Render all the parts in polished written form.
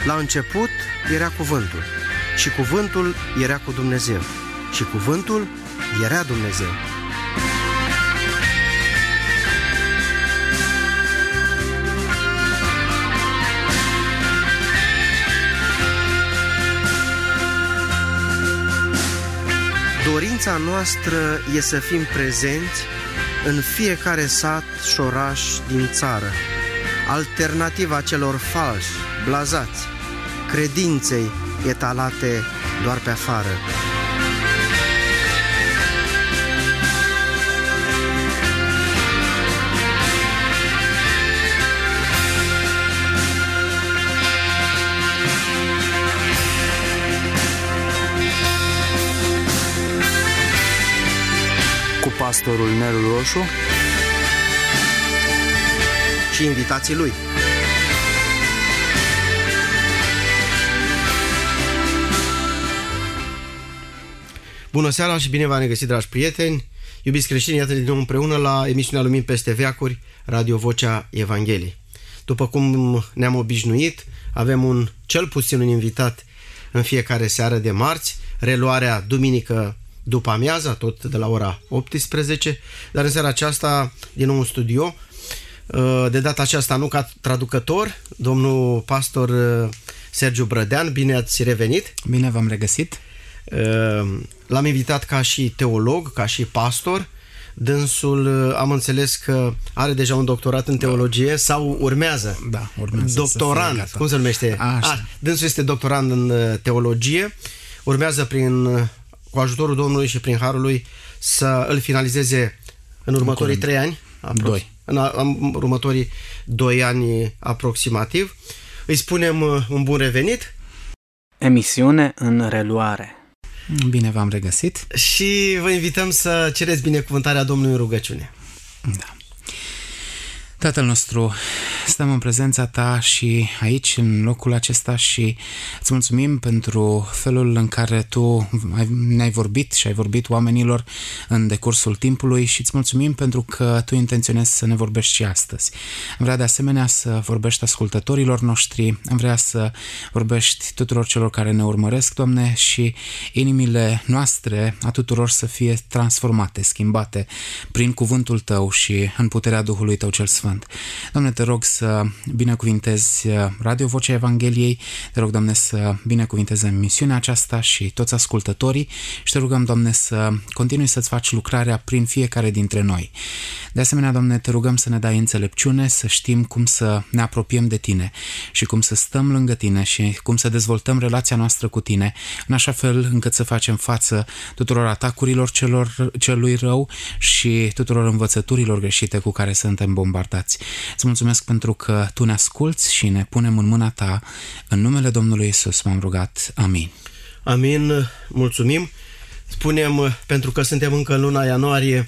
La început era cuvântul și cuvântul era cu Dumnezeu și cuvântul era Dumnezeu. Dorința noastră e să fim prezenți în fiecare sat și oraș din țară, alternativa celor falși, blazați, credinței etalate doar pe afară. Cu pastorul Nelu Roșu și invitații lui. Bună seara și bine v-am regăsit, dragi prieteni, iubiți creștini, iată din nou împreună la emisiunea Lumini peste veacuri, Radio Vocea Evangheliei. După cum ne-am obișnuit, avem cel puțin un invitat în fiecare seară de marți, reluarea duminică după amiaza, tot de la ora 18, dar în seara aceasta din nou în studio, de data aceasta nu ca traducător, domnul pastor Sergiu Brădean, bine ați revenit! Bine v-am regăsit! L-am invitat ca și teolog, ca și pastor. Dânsul, am înțeles că are deja un doctorat în teologie sau urmează? Da, urmează. Doctorand, cum se numește? Dânsul este doctorand în teologie, urmează cu ajutorul Domnului și prin harul lui să îl finalizeze în următorii 3 ani. În următorii 2 ani aproximativ. Îi spunem un bun revenit. Emisiune în reluare. Bine v-am regăsit. Și vă invităm să cereți binecuvântarea Domnului în rugăciune. Da. Tatăl nostru, stăm în prezența Ta și aici, în locul acesta, și îți mulțumim pentru felul în care Tu ne-ai vorbit și ai vorbit oamenilor în decursul timpului și îți mulțumim pentru că Tu intenționezi să ne vorbești și astăzi. Am vrea de asemenea să vorbești ascultătorilor noștri, am vrea să vorbești tuturor celor care ne urmăresc, Doamne, și inimile noastre a tuturor să fie transformate, schimbate prin cuvântul Tău și în puterea Duhului Tău cel Sfânt. Doamne, te rog să binecuvintezi Radio Vocea Evangheliei, te rog, Doamne, să binecuvintezi emisiunea aceasta și toți ascultătorii și te rugăm, Doamne, să continui să-ți faci lucrarea prin fiecare dintre noi. De asemenea, Doamne, te rugăm să ne dai înțelepciune, să știm cum să ne apropiem de Tine și cum să stăm lângă Tine și cum să dezvoltăm relația noastră cu Tine, în așa fel încât să facem față tuturor atacurilor celui rău și tuturor învățăturilor greșite cu care suntem bombardați. Îți mulțumesc pentru că Tu ne asculți și ne punem în mâna Ta. În numele Domnului Iisus m-am rugat. Amin. Amin. Mulțumim. Spunem, pentru că suntem încă în luna ianuarie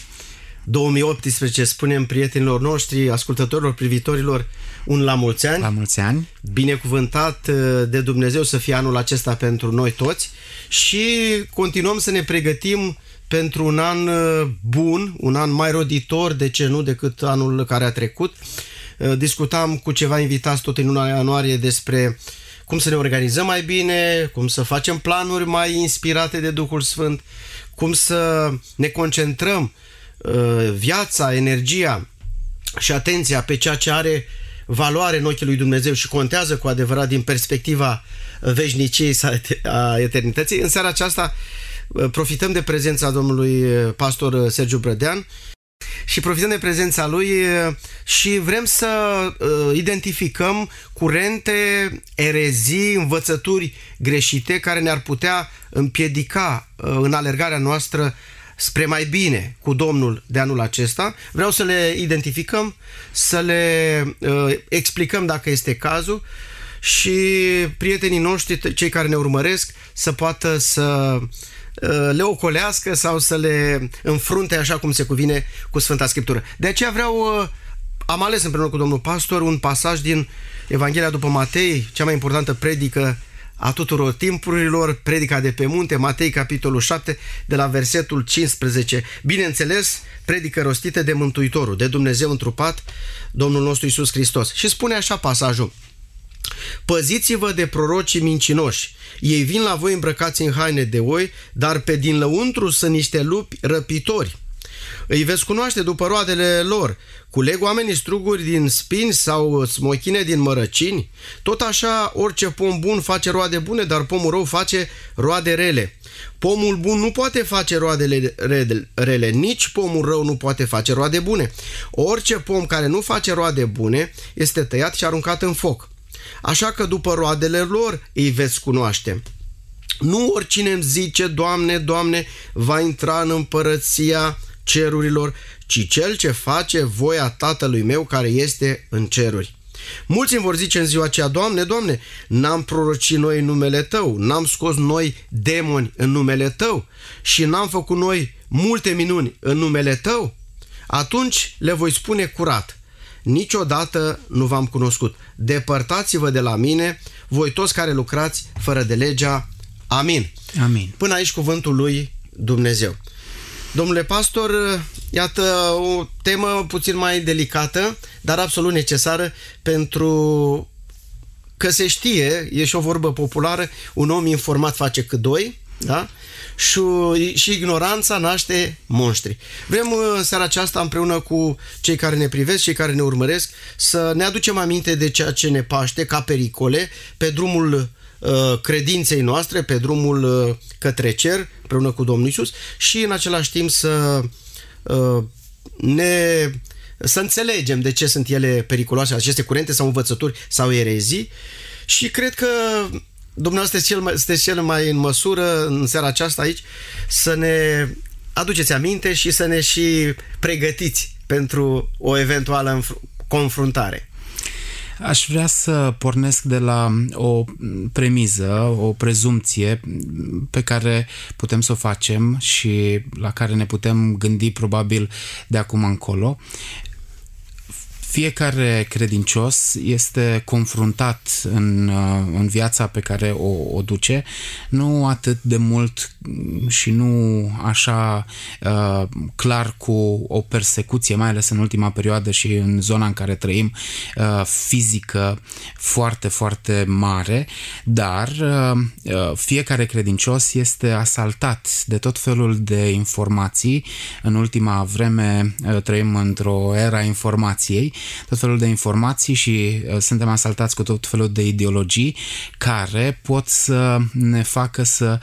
2018, spunem prietenilor noștri, ascultătorilor, privitorilor, un la mulți ani. La mulți ani. Binecuvântat de Dumnezeu să fie anul acesta pentru noi toți și continuăm să ne pregătim pentru un an bun, un an mai roditor, de ce nu, decât anul care a trecut. Discutam cu ceva invitați tot în luna ianuarie despre cum să ne organizăm mai bine, cum să facem planuri mai inspirate de Duhul Sfânt, cum să ne concentrăm viața, energia și atenția pe ceea ce are valoare în ochii lui Dumnezeu și contează cu adevărat din perspectiva veșniciei sau a eternității. În seara aceasta profităm de prezența domnului pastor Sergiu Brădean și profităm de prezența lui și vrem să identificăm curente, erezii, învățături greșite care ne-ar putea împiedica în alergarea noastră spre mai bine cu Domnul de anul acesta. Vreau să le identificăm, să le explicăm dacă este cazul și prietenii noștri, cei care ne urmăresc, să poată să le ocolească sau să le înfrunte așa cum se cuvine cu Sfânta Scriptură. De aceea am ales împreună cu domnul pastor un pasaj din Evanghelia după Matei, cea mai importantă predică a tuturor timpurilor, predica de pe munte, Matei capitolul 7, de la versetul 15. Bineînțeles, predică rostită de Mântuitorul, de Dumnezeu întrupat, Domnul nostru Iisus Hristos. Și spune așa pasajul: Păziți-vă de prorocii mincinoși. Ei vin la voi îmbrăcați în haine de oi, dar pe din lăuntru sunt niște lupi răpitori. Îi veți cunoaște după roadele lor. Culeg oamenii struguri din spini sau smochine din mărăcini? Tot așa, orice pom bun face roade bune, dar pomul rău face roade rele. Pomul bun nu poate face roadele rele, nici pomul rău nu poate face roade bune. Orice pom care nu face roade bune este tăiat și aruncat în foc. Așa că după roadele lor îi veți cunoaște. Nu oricine îmi zice, Doamne, Doamne, va intra în împărăția cerurilor, ci cel ce face voia Tatălui meu care este în ceruri. Mulți îmi vor zice în ziua aceea, Doamne, Doamne, n-am prorocit noi în numele Tău, n-am scos noi demoni în numele Tău și n-am făcut noi multe minuni în numele Tău? Atunci le voi spune curat, niciodată nu v-am cunoscut. Depărtați-vă de la mine, voi toți care lucrați fără de legea. Amin. Amin. Până aici cuvântul lui Dumnezeu. Domnule pastor, iată o temă puțin mai delicată, dar absolut necesară, pentru că se știe, e și o vorbă populară, un om informat face cât doi, da? Și ignoranța naște monștri. Vrem în seara aceasta, împreună cu cei care ne privesc, cei care ne urmăresc, să ne aducem aminte de ceea ce ne paște ca pericole pe drumul credinței noastre, pe drumul către cer, împreună cu Domnul Iisus, și în același timp să înțelegem de ce sunt ele periculoase, aceste curente sau învățături sau erezii. Și cred că dumneavoastră sunteți cel mai în măsură în seara aceasta aici să ne aduceți aminte și să ne și pregătiți pentru o eventuală confruntare. Aș vrea să pornesc de la o premiză, o prezumție pe care putem să o facem și la care ne putem gândi probabil de acum încolo. Fiecare credincios este confruntat în viața pe care o duce, nu atât de mult și nu așa clar cu o persecuție, mai ales în ultima perioadă și în zona în care trăim, fizică foarte, foarte mare, dar fiecare credincios este asaltat de tot felul de informații. În ultima vreme trăim într-o era informației, tot felul de informații și suntem asaltați cu tot felul de ideologii care pot să ne facă să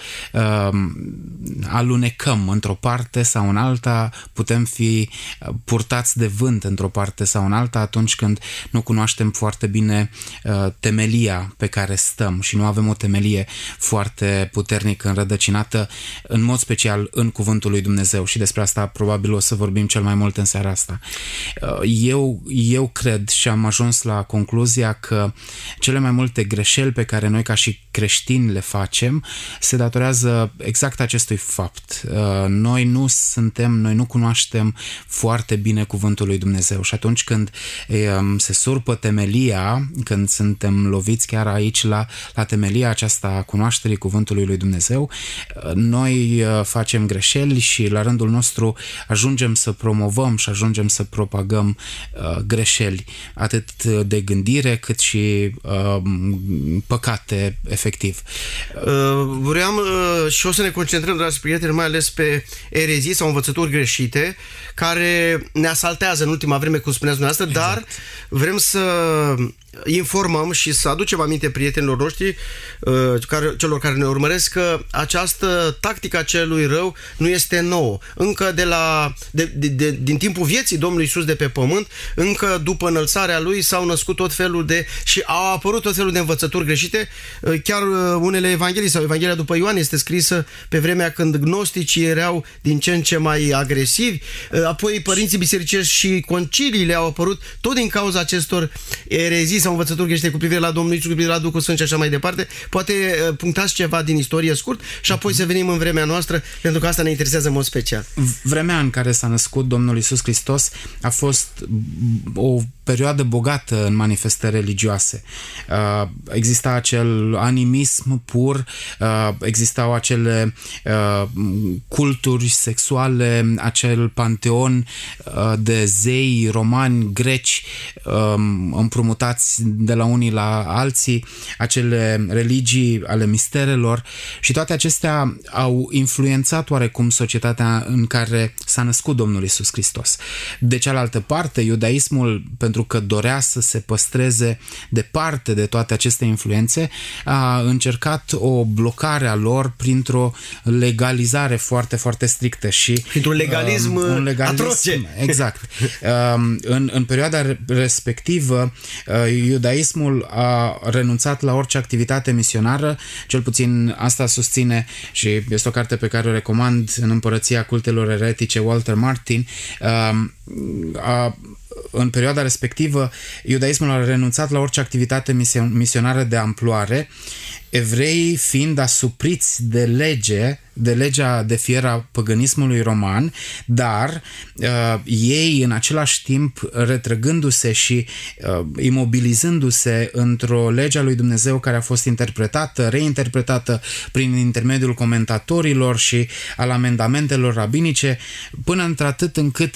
alunecăm într-o parte sau în alta, putem fi purtați de vânt într-o parte sau în alta atunci când nu cunoaștem foarte bine temelia pe care stăm și nu avem o temelie foarte puternică înrădăcinată, în mod special în Cuvântul lui Dumnezeu, și despre asta probabil o să vorbim cel mai mult în seara asta. Eu cred și am ajuns la concluzia că cele mai multe greșeli pe care noi ca și creștini le facem se datorează exact acestui fapt. Noi nu cunoaștem foarte bine Cuvântul lui Dumnezeu și atunci când se surpă temelia, când suntem loviți chiar aici la temelia aceasta a cunoașterii Cuvântului lui Dumnezeu, noi facem greșeli și la rândul nostru ajungem să promovăm și ajungem să propagăm greșeli, atât de gândire cât și păcate efectiv. Vreau și o să ne concentrăm, dragi prieteni, mai ales pe erezii sau învățături greșite care ne asaltează în ultima vreme, cum spuneați dumneavoastră, exact. Dar vrem să informăm și să aducem aminte prietenilor noștri, celor care ne urmăresc, că această tactică a celui rău nu este nouă. Încă din timpul vieții Domnului Iisus de pe pământ, încă după înălțarea Lui s-au născut tot felul și au apărut tot felul de învățături greșite. Chiar unele evanghelii sau Evanghelia după Ioan este scrisă pe vremea când gnosticii erau din ce în ce mai agresivi, apoi părinții bisericești și conciliile au apărut tot din cauza acestor erezii sau învățături greșite cu privire la Domnul Iisus, cu privire la Duhul Sfânt și așa mai departe. Poate punctați ceva din istorie scurt și apoi să venim în vremea noastră, pentru că asta ne interesează în mod special. Vremea în care s-a născut Domnul Iisus Hristos a fost o perioadă bogată în manifestări religioase. Exista acel animism pur, existau acele culturi sexuale, acel panteon de zei romani, greci, împrumutați de la unii la alții, acele religii ale misterelor, și toate acestea au influențat oarecum societatea în care s-a născut Domnul Iisus Hristos. De cealaltă parte, iudaismul, pentru că dorea să se păstreze departe de toate aceste influențe, a încercat o blocare a lor printr-o legalizare foarte, foarte strictă și printr-un legalism, atroce. Exact. În perioada respectivă, iudaismmul a renunțat la orice activitate misionară, cel puțin asta susține, și este o carte pe care o recomand, În împărăția cultelor eretice, Walter Martin. În perioada respectivă, iudaismul a renunțat la orice activitate misionară de amploare, evreii fiind asupriți de legea de fier a păgânismului roman, dar ei în același timp retrăgându-se și imobilizându-se într-o lege a lui Dumnezeu care a fost interpretată, reinterpretată prin intermediul comentatorilor și al amendamentelor rabinice, până într-atât încât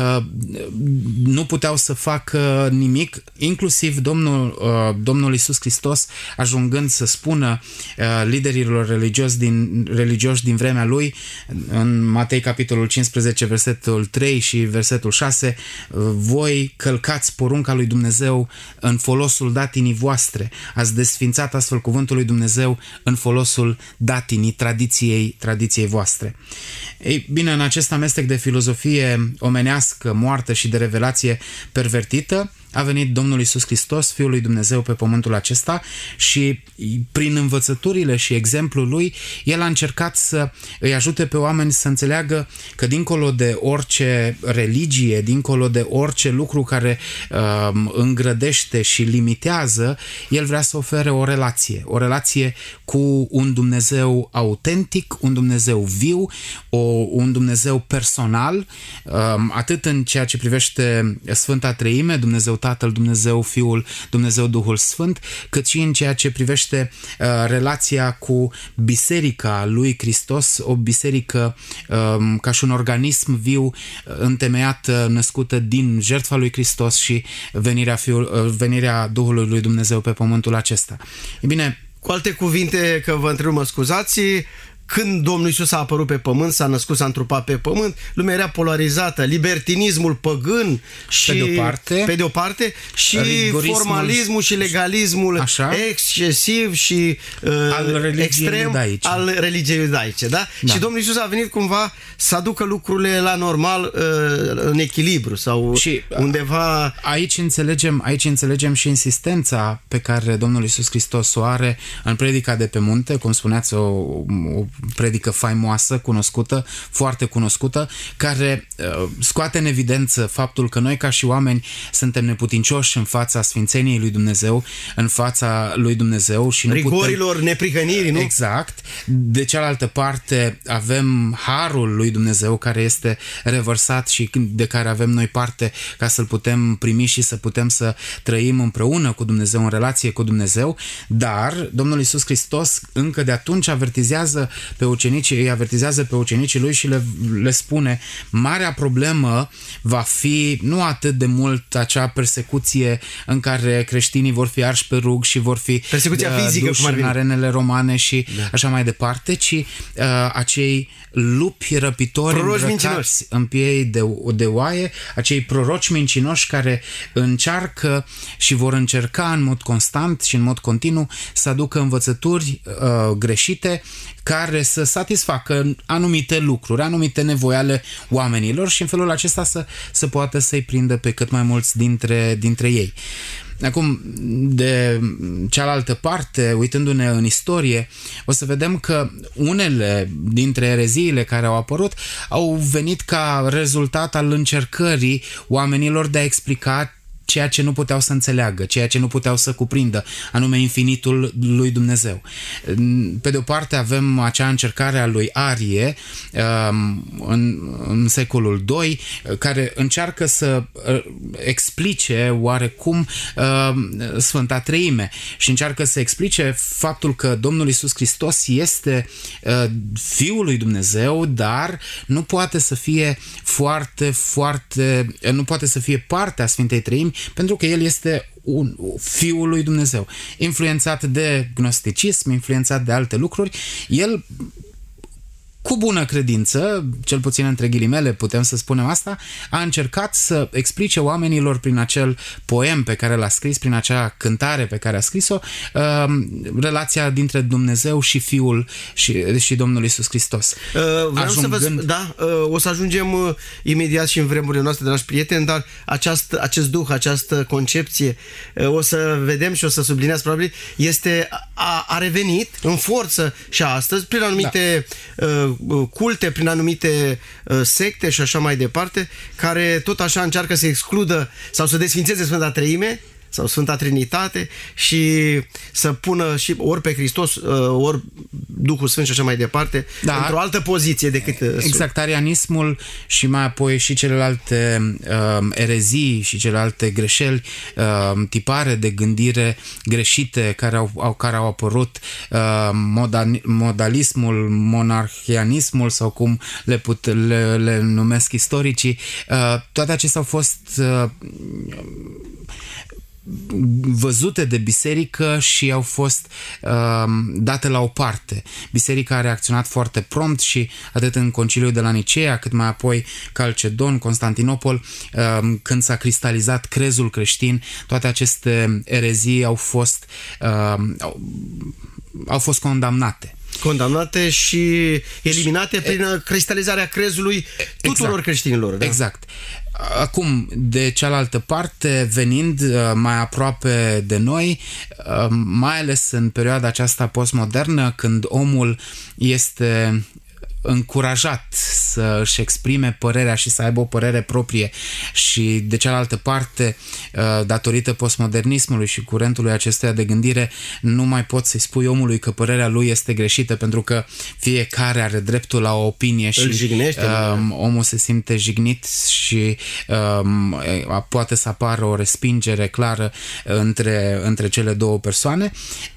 nu puteau să facă nimic, inclusiv Domnul Iisus Hristos ajungând să spună liderilor religioși din vremea lui, în Matei capitolul 15, versetul 3 și versetul 6, voi călcați porunca lui Dumnezeu în folosul datinii voastre, ați desfințat astfel cuvântul lui Dumnezeu în folosul datinii, tradiției voastre. Ei bine, în acest amestec de filozofie omenească, moartă și de revelație pervertită, a venit Domnul Iisus Hristos, Fiul lui Dumnezeu, pe pământul acesta și prin învățăturile și exemplul lui, El a încercat să îi ajute pe oameni să înțeleagă că dincolo de orice religie, dincolo de orice lucru care îngrădește și limitează, El vrea să ofere o relație cu un Dumnezeu autentic, un Dumnezeu viu, un Dumnezeu personal, atât în ceea ce privește Sfânta Treime, Dumnezeu Tatăl, Dumnezeu Fiul, Dumnezeu Duhul Sfânt, cât și în ceea ce privește relația cu Biserica lui Hristos, o biserică ca și un organism viu, întemeiată, născută din jertfa lui Hristos și venirea Duhului lui Dumnezeu pe pământul acesta. E bine, cu alte cuvinte, că vă întreb, mă scuzați, când Domnul Iisus a apărut pe pământ, s-a născut, s-a întrupat pe pământ, lumea era polarizată, libertinismul păgân și pe de o parte și formalismul și legalismul excesiv și extrem al religiei iudaice, da? Și Domnul Iisus a venit cumva să aducă lucrurile la normal, în echilibru sau și undeva. Aici înțelegem și insistența pe care Domnul Iisus Hristos o are în predica de pe munte, cum spuneați, o predică faimoasă, cunoscută, foarte cunoscută, care scoate în evidență faptul că noi ca și oameni suntem neputincioși în fața sfințeniei lui Dumnezeu, în fața lui Dumnezeu și nu rigorilor neprihănirii, nu? Exact. De cealaltă parte avem harul lui Dumnezeu care este revărsat și de care avem noi parte ca să-l putem primi și să putem să trăim împreună cu Dumnezeu, în relație cu Dumnezeu, dar Domnul Iisus Hristos încă de atunci îi avertizează pe ucenicii lui și le spune: marea problemă va fi nu atât de mult acea persecuție în care creștinii vor fi arși pe rug și vor fi persecuția fizică, duși în arenele romane și așa mai departe, ci acei lupi răpitori îmbrăcați în piei de oaie, acei proroci mincinoși care încearcă și vor încerca în mod constant și în mod continuu să aducă învățături greșite care să satisfacă anumite lucruri, anumite nevoi ale oamenilor și în felul acesta să poată să-i prindă pe cât mai mulți dintre ei. Acum, de cealaltă parte, uitându-ne în istorie, o să vedem că unele dintre ereziile care au apărut au venit ca rezultat al încercării oamenilor de a explica ceea ce nu puteau să înțeleagă, ceea ce nu puteau să cuprindă, anume infinitul lui Dumnezeu. Pe de o parte avem acea încercare a lui Arie în secolul II, care încearcă să explice oarecum Sfânta Treime și încearcă să explice faptul că Domnul Iisus Hristos este Fiul lui Dumnezeu, dar nu poate să fie nu poate să fie parte a Sfintei Treimi, pentru că El este Fiul lui Dumnezeu. Influențat de gnosticism, influențat de alte lucruri, El, cu bună credință, cel puțin între ghilimele putem să spunem asta, a încercat să explice oamenilor prin acel poem pe care l-a scris, prin acea cântare pe care a scris-o, relația dintre Dumnezeu și Fiul și Domnul Iisus Hristos. O să ajungem imediat și în vremurile noastre, dragi prieteni, dar acest duh, această concepție, o să vedem și o să subliniați probabil, a revenit în forță și astăzi prin anumite culte, prin anumite secte și așa mai departe, care tot așa încearcă să excludă sau să desfințeze Sfânta Treime sau Sfânta Trinitate și să pună și ori pe Hristos, ori Duhul Sfânt și așa mai departe, într-o altă poziție decât... Exact, arianismul și mai apoi și celelalte erezii și celelalte greșeli, tipare de gândire greșite care au apărut, modalismul, monarhianismul sau cum le numesc istoricii, toate acestea au fost văzute de biserică și au fost date la o parte. Biserica a reacționat foarte prompt și atât în Conciliul de la Nicea, cât mai apoi Calcedon, Constantinopol, când s-a cristalizat crezul creștin, toate aceste erezii au fost condamnate și eliminate prin cristalizarea crezului tuturor creștinilor. Da? Exact. Acum, de cealaltă parte, venind mai aproape de noi, mai ales în perioada aceasta postmodernă, când omul este încurajat să își exprime părerea și să aibă o părere proprie și de cealaltă parte, datorită postmodernismului și curentului acestuia de gândire, nu mai poți să-i spui omului că părerea lui este greșită, pentru că fiecare are dreptul la o opinie și omul se simte jignit și poate să apară o respingere clară între cele două persoane.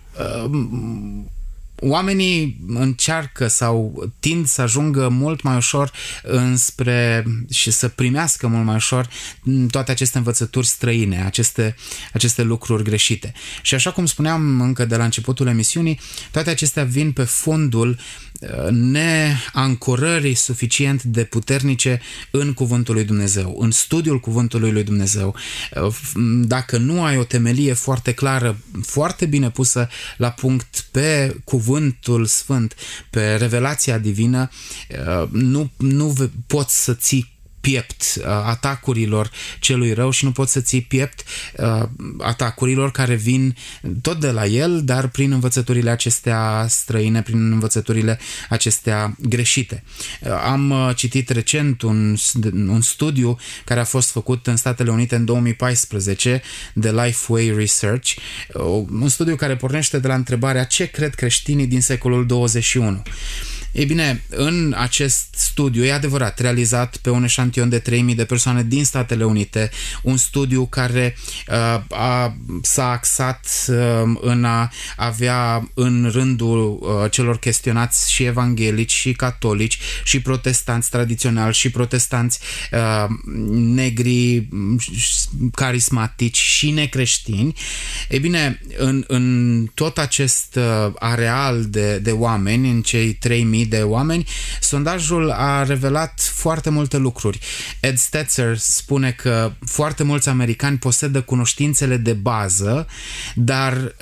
Oamenii încearcă sau tind să ajungă mult mai ușor și să primească mult mai ușor toate aceste învățături străine, aceste lucruri greșite. Și așa cum spuneam încă de la începutul emisiunii, toate acestea vin pe fondul neancorării suficient de puternice în Cuvântul lui Dumnezeu, în studiul Cuvântului lui Dumnezeu. Dacă nu ai o temelie foarte clară, foarte bine pusă la punct pe Cuvântul Sfânt, pe revelația divină, nu poți să ții piept atacurilor celui rău și nu poți să ții piept atacurilor care vin tot de la el, dar prin învățăturile acestea străine, prin învățăturile acestea greșite. Am citit recent un studiu care a fost făcut în Statele Unite în 2014 de Lifeway Research, un studiu care pornește de la întrebarea: ce cred creștinii din secolul 21? Ei bine, în acest studiu, e adevărat, realizat pe un eșantion de 3000 de persoane din Statele Unite, un studiu care s-a axat în a avea în rândul celor chestionați și evanghelici, și catolici, și protestanți tradiționali, și protestanți negri, carismatici și necreștini. Ei bine, în tot acest areal de oameni, în cei 3000 de oameni, sondajul a revelat foarte multe lucruri. Ed Stetzer spune că foarte mulți americani posedă cunoștințele de bază, dar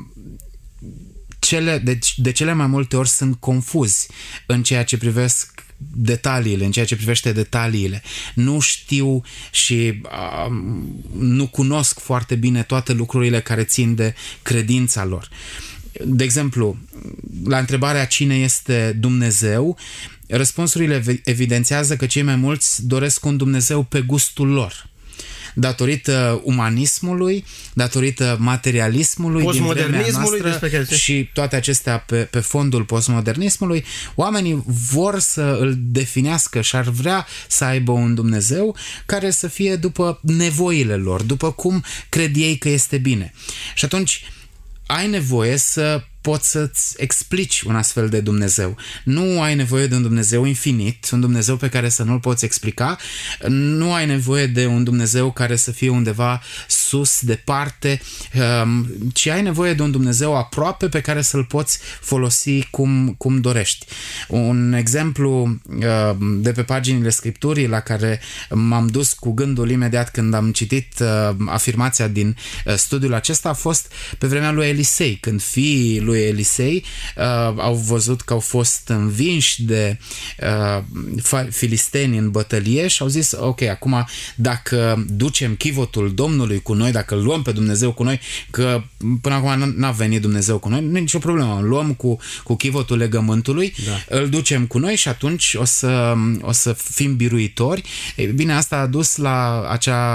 de cele mai multe ori sunt confuzi în ceea ce privesc detaliile, în ceea ce privește detaliile. Nu știu și nu cunosc foarte bine toate lucrurile care țin de credința lor. De exemplu, la întrebarea cine este Dumnezeu, răspunsurile evidențiază că cei mai mulți doresc un Dumnezeu pe gustul lor. datorită umanismului, datorită materialismului din vremea noastră și toate acestea pe fondul postmodernismului, oamenii vor să îl definească și ar vrea să aibă un Dumnezeu care să fie după nevoile lor, după cum cred ei că este bine. Și atunci ai nevoie să poți să-ți explici un astfel de Dumnezeu. Nu ai nevoie de un Dumnezeu infinit, un Dumnezeu pe care să nu-l poți explica, nu ai nevoie de un Dumnezeu care să fie undeva sus, departe, ci ai nevoie de un Dumnezeu aproape pe care să-l poți folosi cum dorești. Un exemplu de pe paginile Scripturii la care m-am dus cu gândul imediat când am citit afirmația din studiul acesta a fost pe vremea lui Elisei, când fiii lui Elisei au văzut că au fost învinși de filisteni în bătălie și au zis, ok, acum dacă ducem chivotul Domnului cu noi, dacă îl luăm pe Dumnezeu cu noi, că până acum n-a venit Dumnezeu cu noi, nu e nicio problemă, îl luăm cu chivotul legământului, îl ducem cu noi și atunci o să fim biruitori. Ei bine, asta a dus la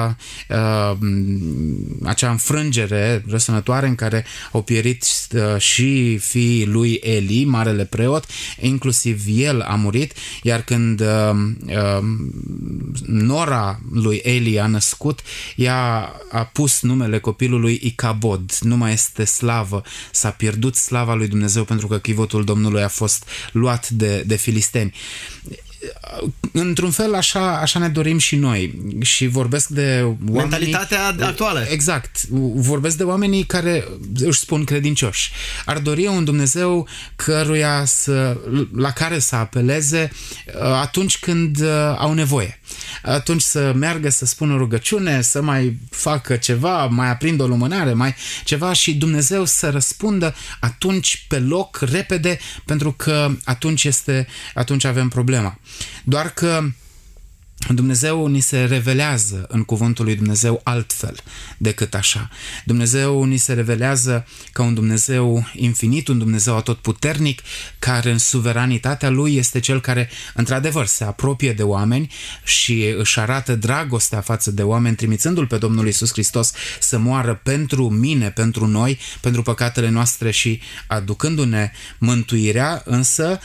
acea înfrângere răsunătoare în care au pierit și fiii lui Eli, marele preot, inclusiv el a murit, iar când nora lui Eli a născut, ea a pus numele copilului Icabod, nu mai este slavă, s-a pierdut slava lui Dumnezeu pentru că chivotul Domnului a fost luat de filisteni. Într-un fel așa ne dorim și noi și vorbesc de oamenii... Mentalitatea actuală. Exact. Vorbesc de oamenii care își spun credincioși. Ar dori un Dumnezeu la care să apeleze atunci când au nevoie. Atunci să meargă să spună rugăciune, să mai facă ceva, mai aprindă o lumânare, mai ceva și Dumnezeu să răspundă atunci pe loc, repede, pentru că atunci avem problema. Doar că Dumnezeu ni se revelează în cuvântul lui Dumnezeu altfel decât așa. Dumnezeu ni se revelează ca un Dumnezeu infinit, un Dumnezeu atotputernic, care în suveranitatea lui este cel care într-adevăr se apropie de oameni și își arată dragostea față de oameni, trimițându-L pe Domnul Iisus Hristos să moară pentru mine, pentru noi, pentru păcatele noastre și aducându-ne mântuirea, însă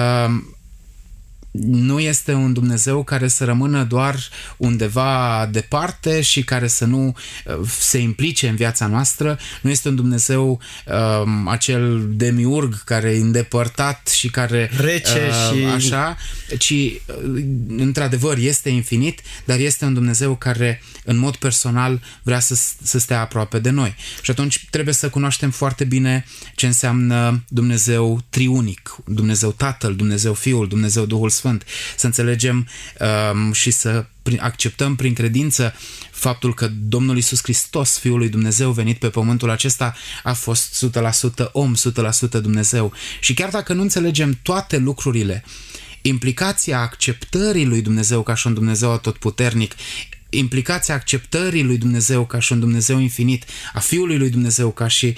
nu este un Dumnezeu care să rămână doar undeva departe și care să nu se implice în viața noastră. Nu este un Dumnezeu acel demiurg care e îndepărtat și care rece și așa, ci într-adevăr este infinit, dar este un Dumnezeu care în mod personal vrea să stea aproape de noi. Și atunci trebuie să cunoaștem foarte bine ce înseamnă Dumnezeu triunic, Dumnezeu Tatăl, Dumnezeu Fiul, Dumnezeu Duhul Sfânt, să înțelegem și să acceptăm prin credință faptul că Domnul Iisus Hristos, Fiul lui Dumnezeu venit pe pământul acesta, a fost 100% om, 100% Dumnezeu. Și chiar dacă nu înțelegem toate lucrurile, implicația acceptării lui Dumnezeu ca și un Dumnezeu atotputernic, implicația acceptării lui Dumnezeu ca și un Dumnezeu infinit, a Fiului lui Dumnezeu ca și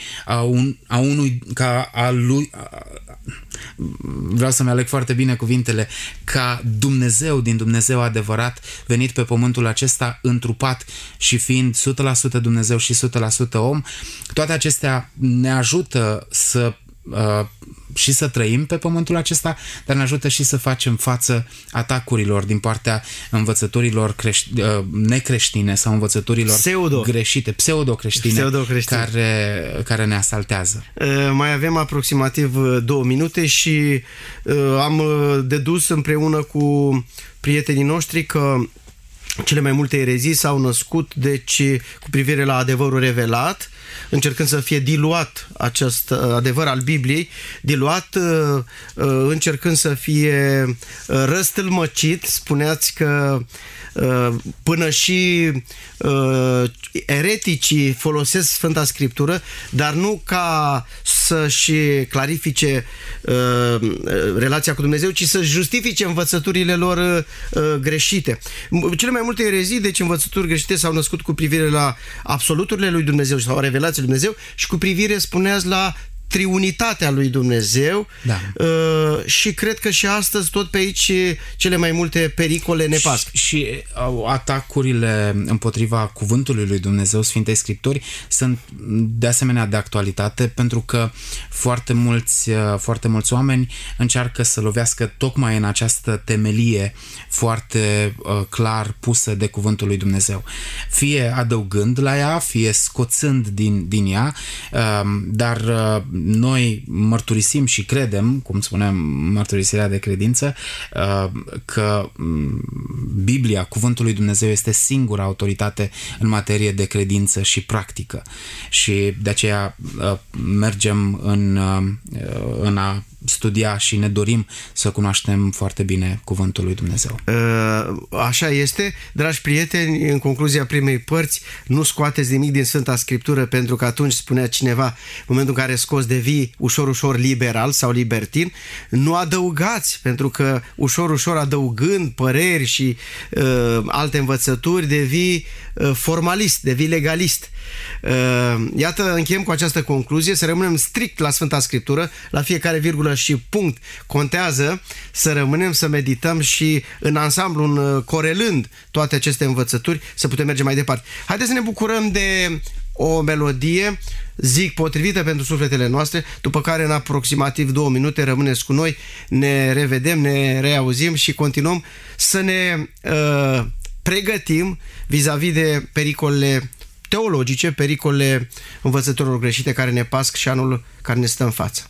vreau să-mi aleg foarte bine cuvintele, ca Dumnezeu din Dumnezeu adevărat venit pe pământul acesta întrupat și fiind 100% Dumnezeu și 100% om, toate acestea ne ajută și să trăim pe pământul acesta, dar ne ajută și să facem față atacurilor din partea învățăturilor necreștine sau învățăturilor greșite, pseudo-creștine, care ne asaltează. Mai avem aproximativ 2 minute și am dedus împreună cu prietenii noștri că cele mai multe erezii s-au născut, deci, cu privire la adevărul revelat, încercând să fie diluat acest adevăr al Bibliei, diluat încercând să fie răstâlmăcit. Spuneați că până și ereticii folosesc Sfânta Scriptură, dar nu ca să-și clarifice relația cu Dumnezeu, ci să justifice învățăturile lor greșite. Cele mai multe erezii, deci învățături greșite, s-au născut cu privire la absoluturile lui Dumnezeu sau revelațiile lui Dumnezeu și cu privire, spuneați, la triunitatea lui Dumnezeu. Da. Și cred că și astăzi tot pe aici cele mai multe pericole ne pasc. Și atacurile împotriva cuvântului lui Dumnezeu, Sfintei Scripturi, sunt de asemenea de actualitate, pentru că foarte mulți oameni încearcă să lovească tocmai în această temelie foarte clar pusă de cuvântul lui Dumnezeu. Fie adăugând la ea, fie scoțând din ea, dar noi mărturisim și credem, cum spuneam, mărturisirea de credință, că Biblia, cuvântul lui Dumnezeu, este singura autoritate în materie de credință și practică. Și de aceea mergem în a studia și ne dorim să cunoaștem foarte bine cuvântul lui Dumnezeu. Așa este. Dragi prieteni, în concluzia primei părți, nu scoateți nimic din Sfânta Scriptură, pentru că atunci, spunea cineva, în momentul în care scoți, devii ușor liberal sau libertin. Nu adăugați, pentru că ușor adăugând păreri și alte învățături, devii formalist, devii legalist. Iată, încheiem cu această concluzie, să rămânem strict la Sfânta Scriptură, la fiecare virgulă și punct contează, să rămânem, să medităm și în ansamblu, corelând toate aceste învățături, să putem merge mai departe. Haideți să ne bucurăm de o melodie, zic, potrivită pentru sufletele noastre, după care în aproximativ 2 minute rămâneți cu noi, ne revedem, ne reauzim și continuăm să ne pregătim vis-a-vis de pericolele teologice, pericolele învățăturilor greșite care ne pasc și anul care ne stă în față.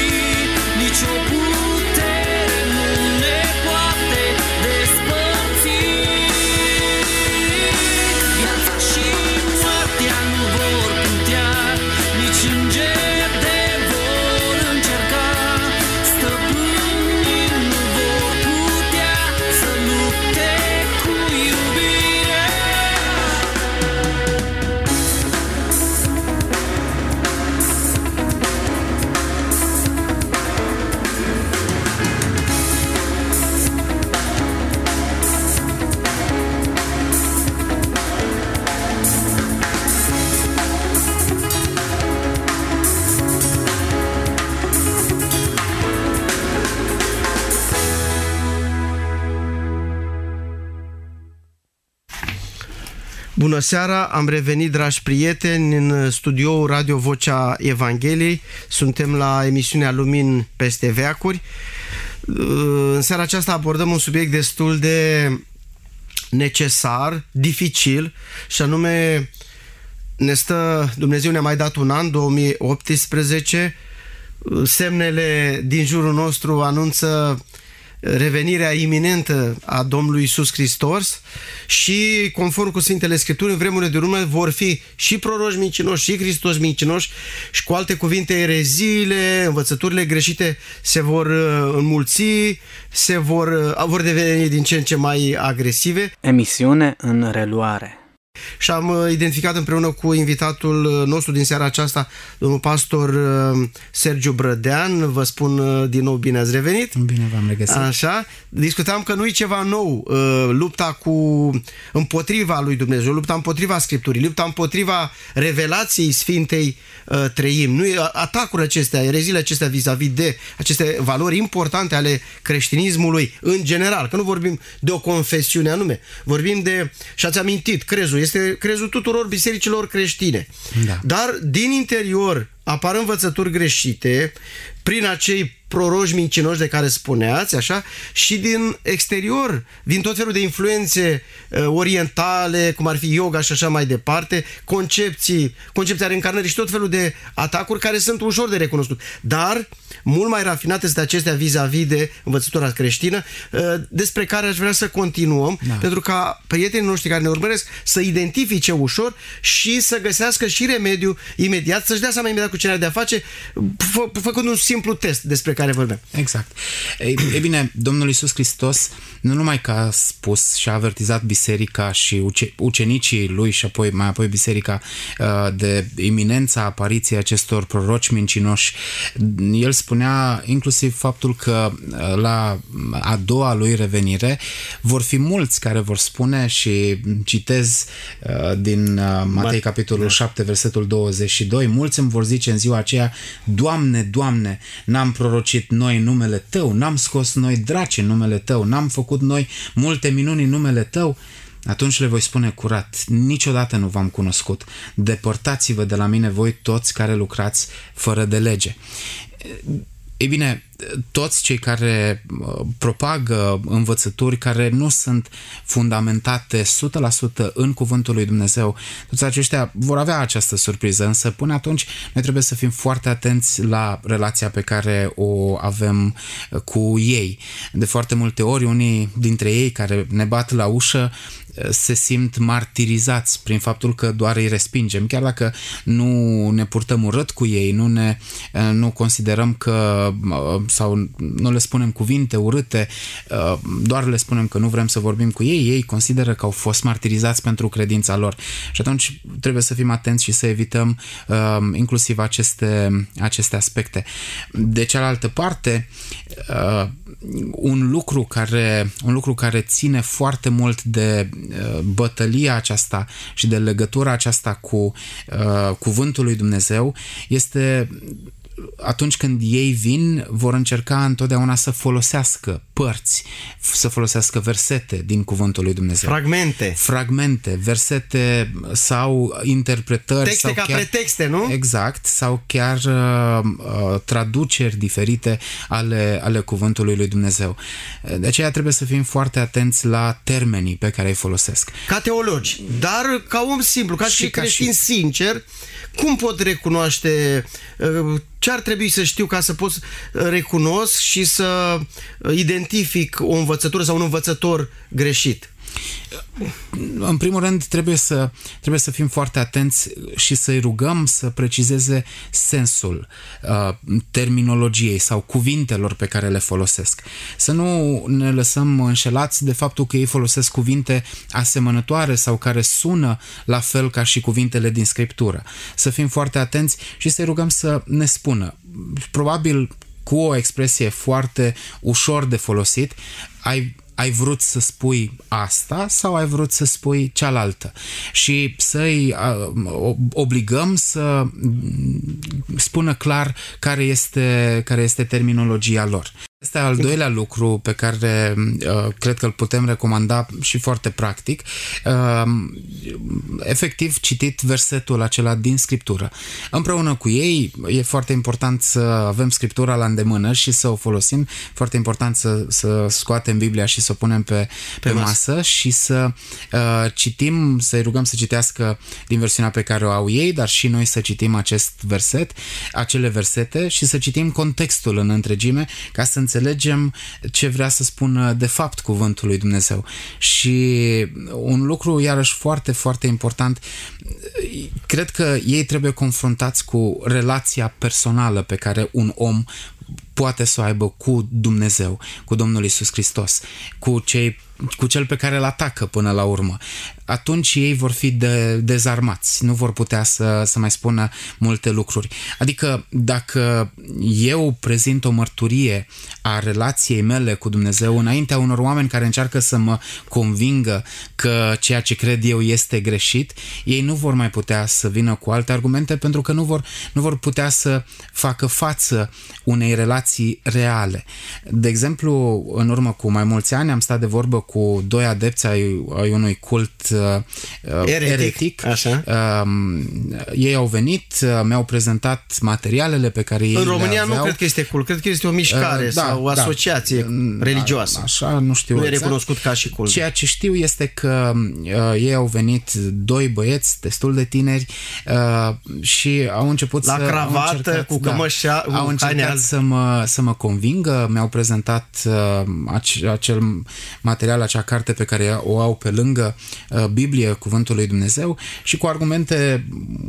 Nicio putere nu ne poate despărți. Bună seara, am revenit, dragi prieteni, în studioul Radio Vocea Evangheliei. Suntem la emisiunea Lumini peste veacuri. În seara aceasta abordăm un subiect destul de necesar, dificil, și anume Dumnezeu ne-a mai dat un an, 2018, semnele din jurul nostru anunță revenirea iminentă a Domnului Iisus Hristos și, conform cu Sfintele Scripturi, în vremurile de urmă vor fi și proroși mincinoși și Hristos mincinoși și, cu alte cuvinte, ereziile, învățăturile greșite se vor înmulți, vor deveni din ce în ce mai agresive. Emisiune în reluare. Și am identificat împreună cu invitatul nostru din seara aceasta, domnul pastor Sergiu Brădean. Vă spun din nou bine ați revenit. Bine v-am regăsit. Așa, discutam că nu e ceva nou, lupta împotriva lui Dumnezeu, lupta împotriva Scripturii, lupta împotriva revelației Sfintei Treimi. Nu e atacurile acestea, ereziile acestea vis-a-vis de aceste valori importante ale creștinismului în general, că nu vorbim de o confesiune anume, vorbim de, și ați amintit, crezul este crezul tuturor bisericilor creștine. Da. Dar din interior apar învățături greșite prin acei proroși mincinoși de care spuneați, așa, și din exterior vin tot felul de influențe orientale, cum ar fi yoga și așa mai departe, concepția reîncarnării și tot felul de atacuri care sunt ușor de recunoscut. Dar mult mai rafinate sunt acestea vis-a-vis de învățătura creștină, despre care aș vrea să continuăm, pentru ca prietenii noștri care ne urmăresc să identifice ușor și să găsească și remediu imediat, să-și dea seama imediat cu ce are de-a face, făcând un simplu test despre care vorbim. Exact. E bine, Domnul Iisus Hristos nu numai că a spus și a avertizat biserica și ucenicii lui și mai apoi biserica de iminența apariției acestor proroci mincinoși, el spunea inclusiv faptul că la a doua lui revenire vor fi mulți care vor spune, și citez din Matei capitolul 7, versetul 22, mulți îmi vor zice în ziua aceea: Doamne, Doamne, n-am prorocit noi în numele Tău, n-am scos noi draci în numele Tău, n-am făcut noi multe minuni în numele Tău? Atunci le voi spune curat: niciodată nu v-am cunoscut, depărtați-vă de la mine voi toți care lucrați fără de lege. Ei bine, toți cei care propagă învățături care nu sunt fundamentate 100% în cuvântul lui Dumnezeu, toți aceștia vor avea această surpriză, însă până atunci noi trebuie să fim foarte atenți la relația pe care o avem cu ei. De foarte multe ori, unii dintre ei care ne bat la ușă se simt martirizați prin faptul că doar îi respingem, chiar dacă nu ne purtăm urât cu ei, nu considerăm că, sau nu le spunem cuvinte urâte, doar le spunem că nu vrem să vorbim cu ei, ei consideră că au fost martirizați pentru credința lor. Și atunci trebuie să fim atenți și să evităm inclusiv aceste aspecte. De cealaltă parte, un lucru care ține foarte mult de bătălia aceasta și de legătura aceasta cu cuvântul lui Dumnezeu este atunci când ei vin, vor încerca întotdeauna să folosească părți, să folosească versete din cuvântul lui Dumnezeu. Fragmente, versete sau interpretări. Texte sau ca chiar, pretexte, nu? Exact, sau chiar traduceri diferite ale cuvântului lui Dumnezeu. De aceea trebuie să fim foarte atenți la termenii pe care îi folosesc. Ca teologi, dar ca om simplu, ca și creștin sincer, cum pot recunoaște, ce ar trebui să știu ca să pot recunosc și să identific o învățătură sau un învățător greșit? În primul rând trebuie să fim foarte atenți și să-i rugăm să precizeze sensul terminologiei sau cuvintelor pe care le folosesc. Să nu ne lăsăm înșelați de faptul că ei folosesc cuvinte asemănătoare sau care sună la fel ca și cuvintele din Scriptură. Să fim foarte atenți și să-i rugăm să ne spună, probabil cu o expresie foarte ușor de folosit: ai vrut să spui asta sau ai vrut să spui cealaltă? Și să-i obligăm să spună clar care este terminologia lor. Este al doilea lucru pe care cred că îl putem recomanda și foarte practic. Efectiv, citit versetul acela din Scriptură. Împreună cu ei e foarte important să avem Scriptura la îndemână și să o folosim. Foarte important să scoatem Biblia și să o punem pe masă și să citim, să-i rugăm să citească din versiunea pe care o au ei, dar și noi să citim acele versete și să citim contextul în întregime ca să înțelegem ce vrea să spună de fapt cuvântul lui Dumnezeu. Și un lucru iarăși foarte, foarte important, cred că ei trebuie confruntați cu relația personală pe care un om poate să o aibă cu Dumnezeu, cu Domnul Iisus Hristos, cu cel pe care îl atacă până la urmă. Atunci ei vor fi dezarmați, nu vor putea să mai spună multe lucruri. Adică dacă eu prezint o mărturie a relației mele cu Dumnezeu înaintea unor oameni care încearcă să mă convingă că ceea ce cred eu este greșit, ei nu vor mai putea să vină cu alte argumente pentru că nu vor putea să facă față unei relații reale. De exemplu, în urmă cu mai mulți ani am stat de vorbă cu doi adepți ai unui cult eretic. Așa. Ei au venit, mi-au prezentat materialele pe care ei în România le aveau. Nu cred că este cult, cred că este o mișcare sau o asociație religioasă. Așa, nu știu nu exact. e recunoscut ca și cult. Ceea ce știu este că ei au venit doi băieți destul de tineri și au început la cravată, cu cămășa, au încercat să mă convingă, mi-au prezentat acel material, acea carte pe care o au pe lângă Biblie, cuvântul lui Dumnezeu, și cu argumente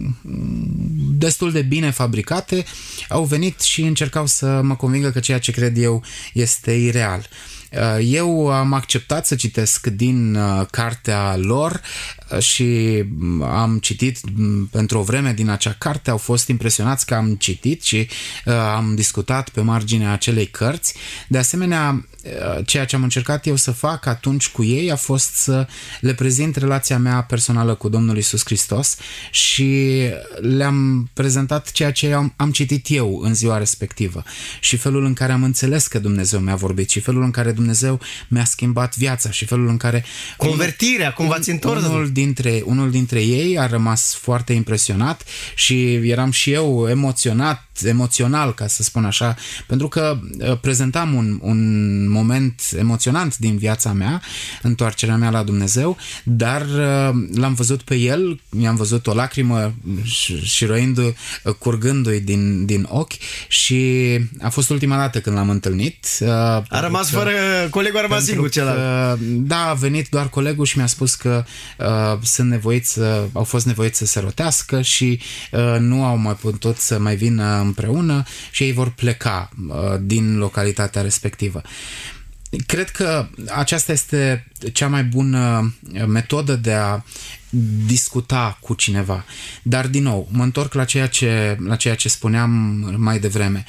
destul de bine fabricate au venit și încercau să mă convingă că ceea ce cred eu este ireal. Eu am acceptat să citesc din cartea lor și am citit pentru o vreme din acea carte, au fost impresionați că am citit și am discutat pe marginea acelei cărți. De asemenea, ceea ce am încercat eu să fac atunci cu ei a fost să le prezint relația mea personală cu Domnul Iisus Hristos și le-am prezentat ceea ce am citit eu în ziua respectivă și felul în care am înțeles că Dumnezeu mi-a vorbit și felul în care Dumnezeu mi-a schimbat viața și felul în care convertirea, cum v-ați întors. Unul dintre ei a rămas foarte impresionat și eram și eu emoțional, ca să spun așa, pentru că prezentam un moment emoționant din viața mea, întoarcerea mea la Dumnezeu, dar l-am văzut pe el, mi-am văzut o lacrimă curgându-i din ochi și a fost ultima dată când l-am întâlnit. A rămas colegul a rămas singur celălalt. Da, a venit doar colegul și mi-a spus că au fost nevoiți să se rotească și nu au mai putut să mai vină împreună și ei vor pleca din localitatea respectivă. Cred că aceasta este cea mai bună metodă de a discuta cu cineva. Dar, din nou, mă întorc la ceea ce spuneam mai devreme.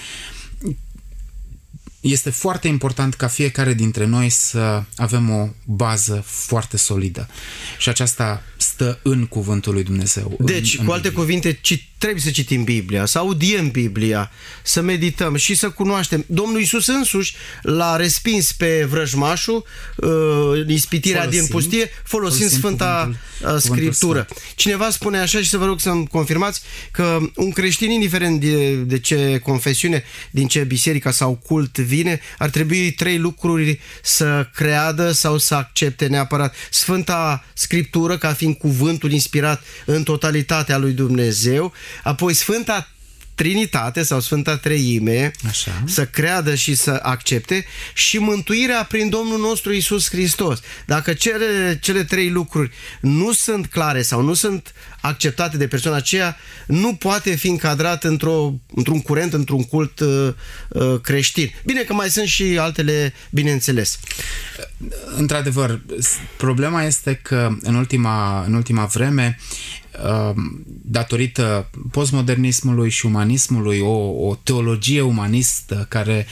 Este foarte important ca fiecare dintre noi să avem o bază foarte solidă. Și aceasta stă în cuvântul lui Dumnezeu. Deci, cu alte cuvinte, trebuie să citim Biblia, să audiem Biblia, să medităm și să cunoaștem. Domnul Iisus însuși l-a respins pe vrăjmașul, ispitirea din pustie, folosind Sfânta Scriptură. Cineva spune așa și să vă rog să-mi confirmați că un creștin, indiferent de ce confesiune, din ce biserică sau cult vine, ar trebui 3 lucruri să creadă sau să accepte neapărat. Sfânta Scriptură, ca fiind cuvântul inspirat în totalitatea lui Dumnezeu, apoi Sfânta Trinitate sau Sfânta Treime, așa, să creadă și să accepte, și mântuirea prin Domnul nostru Iisus Hristos. Dacă cele 3 lucruri nu sunt clare sau nu sunt acceptate de persoana aceea, nu poate fi încadrat într-un curent, într-un cult creștin. Bine că mai sunt și altele, bineînțeles. Într-adevăr, problema este că în ultima vreme, datorită postmodernismului și umanismului, o teologie umanistă care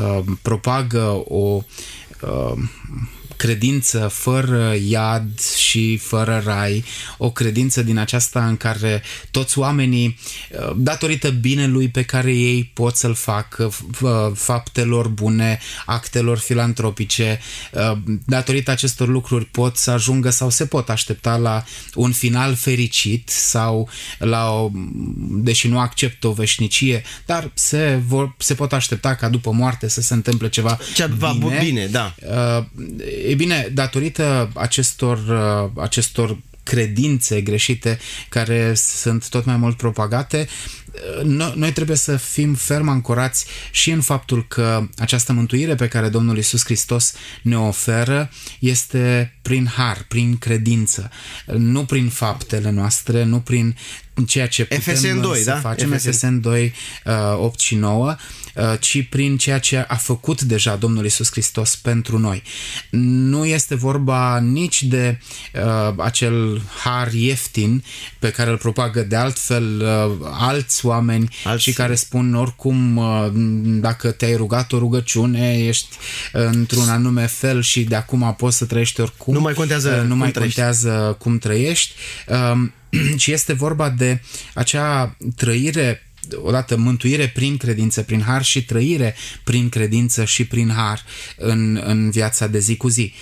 propagă o credință fără iad și fără rai, o credință din aceasta în care toți oamenii, datorită binelui pe care ei pot să-l facă, faptelor bune, actelor filantropice, datorită acestor lucruri pot să ajungă sau se pot aștepta la un final fericit sau deși nu acceptă o veșnicie, dar se pot aștepta ca după moarte să se întâmple ceva bine, da. E bine, datorită acestor credințe greșite care sunt tot mai mult propagate, noi trebuie să fim ferm ancorați și în faptul că această mântuire pe care Domnul Iisus Hristos ne oferă este prin har, prin credință, nu prin faptele noastre, nu prin ceea ce putem să facem, Efeseni 2, 8 și 9, ci prin ceea ce a făcut deja Domnul Iisus Hristos pentru noi. Nu este vorba nici de acel har ieftin pe care îl propagă de altfel alți oameni și care spun oricum dacă te-ai rugat o rugăciune, ești într-un anume fel și de acum poți să trăiești oricum. Nu mai contează cum trăiești. Și este vorba de acea trăire, odată mântuire prin credință, prin har și trăire prin credință și prin har în viața de zi cu zi.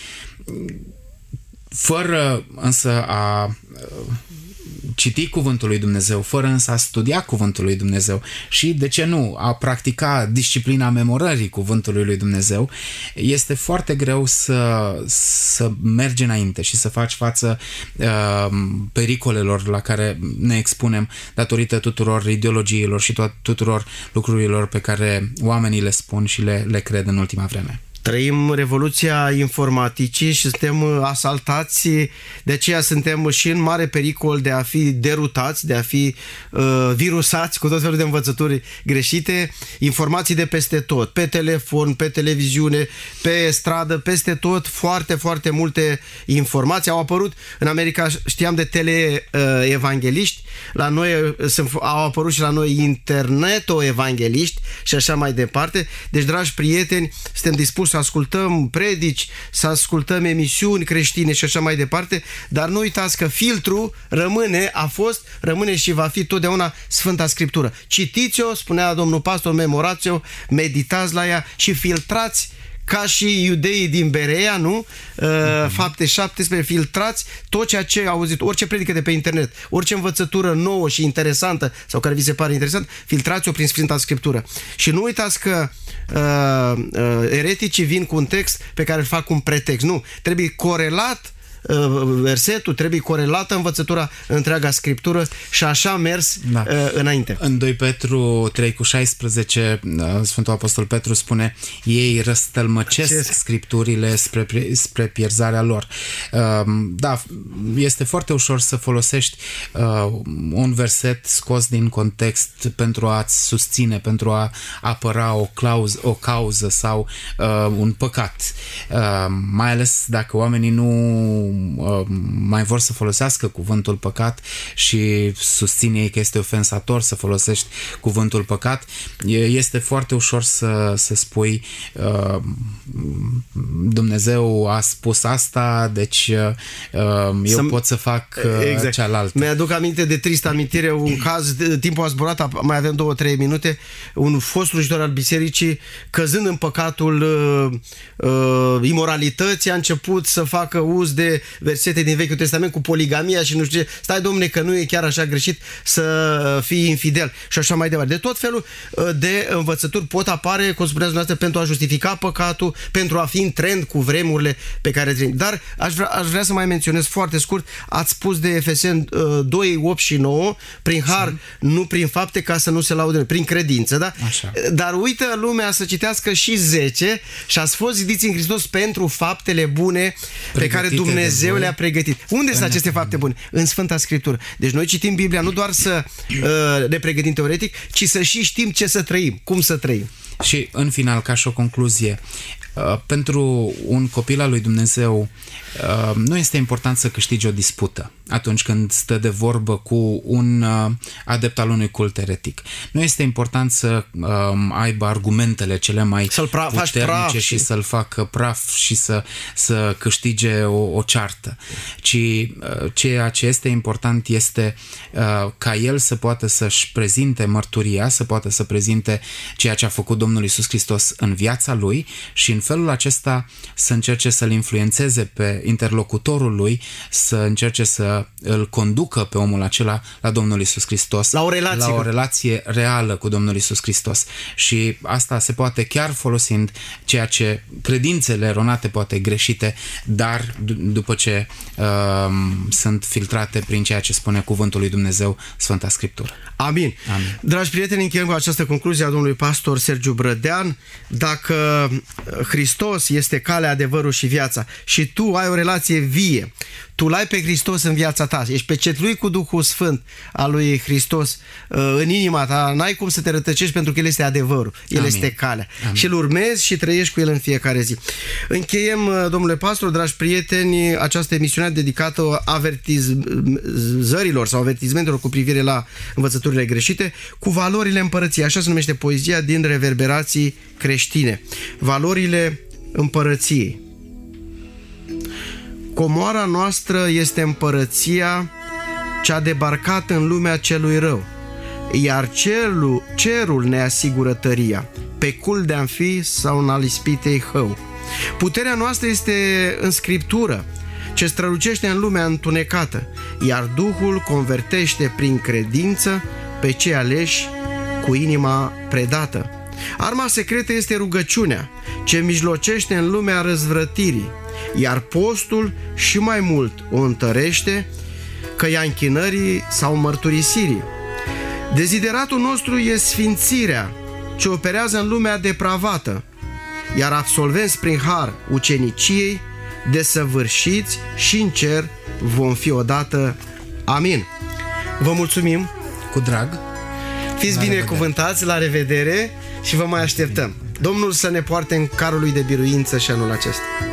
Fără însă a citi Cuvântul lui Dumnezeu, fără însă a studia Cuvântul lui Dumnezeu și, de ce nu, a practica disciplina memorării Cuvântului lui Dumnezeu, este foarte greu să mergi înainte și să faci față pericolelor la care ne expunem datorită tuturor ideologiilor și tuturor lucrurilor pe care oamenii le spun și le cred în ultima vreme. Trăim revoluția informaticii și suntem asaltați, de aceea suntem și în mare pericol de a fi derutați, de a fi virusați cu tot felul de învățături greșite, informații de peste tot, pe telefon, pe televiziune, pe stradă, peste tot, foarte, foarte multe informații. Au apărut în America, știam de teleevangeliști, la noi au apărut și la noi interneto-evangeliști și așa mai departe. Deci, dragi prieteni, suntem dispuși să ascultăm predici, să emisiuni creștine și așa mai departe, dar nu uitați că filtrul rămâne și va fi totdeauna Sfânta Scriptură. Citiți-o, spunea domnul pastor, memorați-o, meditați la ea și filtrați ca și iudeii din Berea, nu? Fapte 17, filtrați tot ceea ce auziți, orice predică de pe internet, orice învățătură nouă și interesantă sau care vi se pare interesant, filtrați-o prin Sfânta Scriptură. Și nu uitați că ereticii vin cu un text pe care îl fac cu un pretext. Nu, trebuie corelat versetul, trebuie corelată învățătura, întreaga Scriptură și așa mers înainte. În 2 Petru 3:16 Sfântul Apostol Petru spune: ei răstălmăcesc Scripturile spre pierzarea lor. Da, este foarte ușor să folosești un verset scos din context pentru a-ți susține, pentru a apăra o cauză sau un păcat. Mai ales dacă oamenii nu mai vor să folosească cuvântul păcat și susține ei că este ofensator să folosești cuvântul păcat, este foarte ușor să spui Dumnezeu a spus asta, deci eu pot să fac cealaltă. Mi-aduc aminte de tristă amintire, un caz, timpul a zburat, mai avem 2-3 minute, un fost slujitor al bisericii, căzând în păcatul imoralității, a început să facă uz de versete din Vechiul Testament cu poligamia și nu știu ce. Stai, domne, că nu e chiar așa greșit să fii infidel și așa mai departe. De tot felul de învățături pot apare, cum spuneați dumneavoastră, pentru a justifica păcatul, pentru a fi în trend cu vremurile pe care trăim. Dar aș vrea să mai menționez foarte scurt, ați spus de Efeseni 2, 8 și 9, prin har, nu prin fapte, ca să nu se laude, prin credință, da? Așa. Dar uită lumea să citească și 10 și ați fost zidiți în Hristos pentru faptele bune pe care Dumnezeu le-a pregătit. Unde sunt aceste fapte bune? În Sfânta Scriptură. Deci noi citim Biblia nu doar să ne pregătim teoretic, ci să și știm ce să trăim, cum să trăim. Și în final, ca și o concluzie, pentru un copil al lui Dumnezeu nu este important să câștige o dispută atunci când stă de vorbă cu un adept al unui cult eretic. Nu este important să aibă argumentele cele mai puternice și să-l facă praf și să câștige o ceartă, ci ceea ce este important este ca el să poată să-și prezinte mărturia, să poată să prezinte ceea ce a făcut Domnul Iisus Hristos în viața lui și în felul acesta să încerce să-l influențeze pe interlocutorul lui, să încerce să îl conducă pe omul acela la Domnul Iisus Hristos, la o relație reală cu Domnul Iisus Hristos. Și asta se poate chiar folosind ceea ce credințele eronate, poate greșite, dar după ce sunt filtrate prin ceea ce spune cuvântul lui Dumnezeu, Sfânta Scriptură. Amin. Amin. Dragi prieteni, încheiem cu această concluzie a domnului pastor Sergiu Brădean. Dacă Hristos este calea, adevărul și viața și tu ai o relație vie, tu l-ai pe Hristos în viața ta, ești pecetluit cu Duhul Sfânt al lui Hristos în inima ta, n-ai cum să te rătăcești pentru că El este adevărul, El este calea. Amin. Și îl urmezi și trăiești cu El în fiecare zi. Încheiem, domnule pastor, dragi prieteni, această emisiune dedicată avertizărilor sau avertizmentelor cu privire la învățăturile greșite cu valorile împărăției. Așa se numește poezia din Reverberații creștine. Valorile împărăției. Comoara noastră este împărăția ce a debarcat în lumea celui rău, iar cerul ne asigură tăria, pe cul de-am fi sau în al ispitei hău. Puterea noastră este în Scriptură, ce strălucește în lumea întunecată, iar Duhul convertește prin credință pe cei aleși cu inima predată. Arma secretă este rugăciunea, ce mijlocește în lumea răzvrătirii, iar postul și mai mult o întărește, căia închinării sau mărturisirii. Dezideratul nostru e sfințirea, ce operează în lumea depravată, iar absolvenți prin har uceniciei, desăvârșiți și în cer vom fi odată. Amin. Vă mulțumim. Cu drag. Fiți binecuvântați, la revedere și vă mai așteptăm. Domnul să ne poarte în carul lui de biruință și anul acesta.